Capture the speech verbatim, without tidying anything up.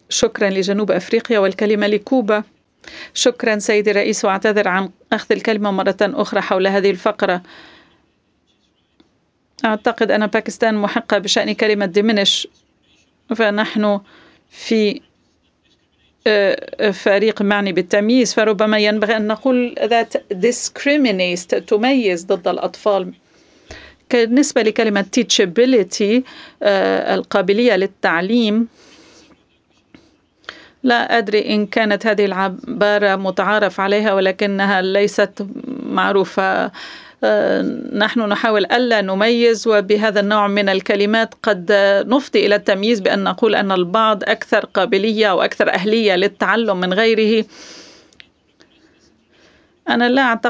شكرا لجنوب أفريقيا والكلمة لكوبا. شكرا سيدي الرئيس، وأعتذر عن أخذ الكلمة مرة أخرى حول هذه الفقرة. أعتقد أن باكستان محقة بشأن كلمة diminish، فنحن في فريق معني بالتمييز، فربما ينبغي أن نقول that discriminates، تميز ضد الأطفال. بالنسبة لكلمة teachability، القابلية للتعليم، لا أدري إن كانت هذه العبارة متعارف عليها ولكنها ليست معروفة. نحن نحاول ألا نميز، وبهذا النوع من الكلمات قد نفضي إلى التمييز بأن نقول أن البعض أكثر قابلية أو أكثر أهلية للتعلم من غيره. أنا لا أعتقد